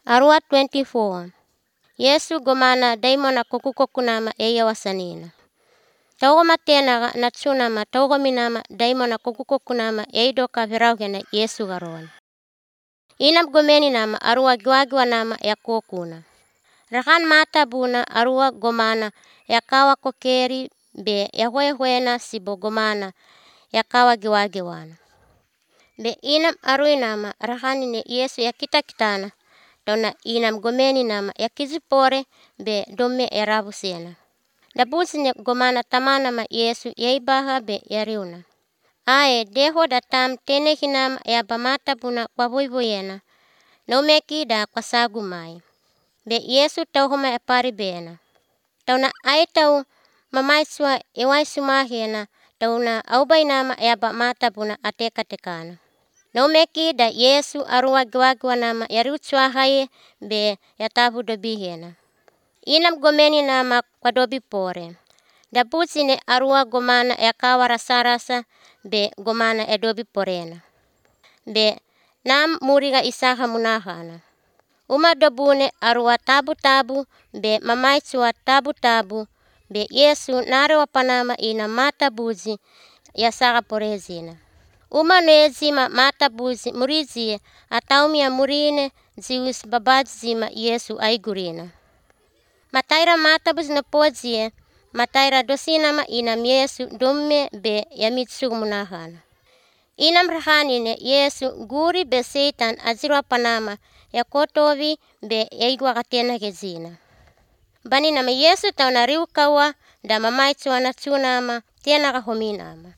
Arua 24. Yesu gomana daimona kokukokunama eiawasanina. Taugoma tenaga natsunama taugominama daimona kokukokunama eidoka veraugena Yesu garoana. Inam gomeninama arua giwagiwanama yakokuna. Rakan mata buna arua gomana yakawa kokeri be yahoehoena sibo gomana yakawa giwagiwana. Be inam aruinama rakanine Yesu yakitakitana tauna inam gomeninama yakizipore be dome erabusena. Dabusine gomana tamanama Yesu yaibaha be yariuna. Ae deho datam tenehinama yaba mata buna kwa voivoiena. Naumeki da kwa sagumai. Be Yesu tauhoma eparibena. Tauna aitau mamaisua ewaisumahena tauna aubainama yaba mata buna atekatekana. Naumeki da Yesu arua giwagiwanama yariutswahaye be yatabu dobihena. Inam gomeninama kwa dobi pore. Dabusine arua gomana yakawa rasa-rasa be gomana edobi porena. Be nam muriga isaha munahana. Uma dobune arua tabu-tabu be mamaisua tabu-tabu be Yesu narewapanama ina mata buzi yasaga porezina. Uma nezima mata buzi murizie ataumia murine zius babadzima Yesu aigurina. Mataira mata buzi napozie mataira dosinama inam Yesu domme be yamitsugu munahana. Inam rahanine Yesu guri be Satan azirwapanama yakotovi be yaigwakatena gezina. Bani nama Yesu tauna riukawa da mamaitsua natsunama tenaga hominama.